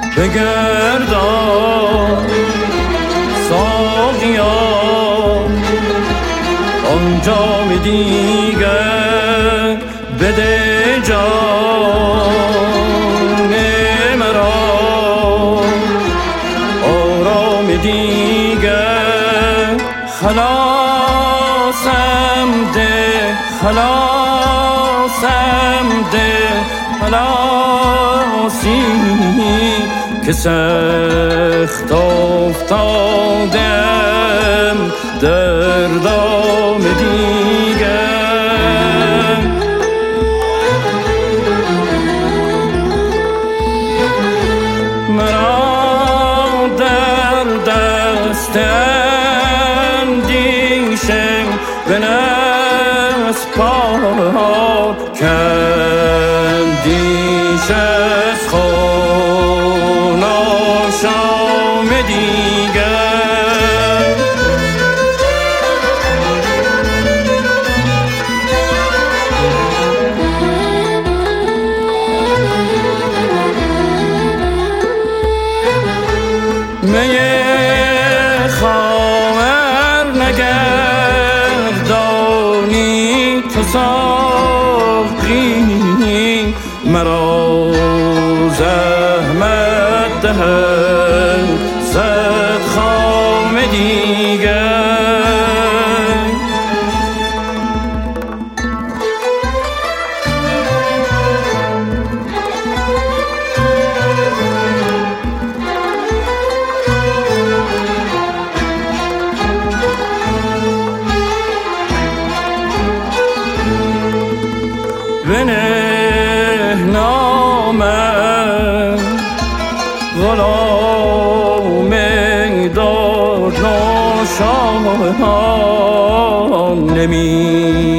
بگردان ساقیا آن جام دیگر بده جان مرا آرام دیگر خلاصم ده خلاصم ده خلاصی که سخت افتادم در دام دیگر مرا در دست اندیشه به نسپار کندیش از خون آشام دیگر می خمر نگردانی تو ساقی مرا زحمت دهد صد خام دیگر بنه نامم غلام داد ناشان نمی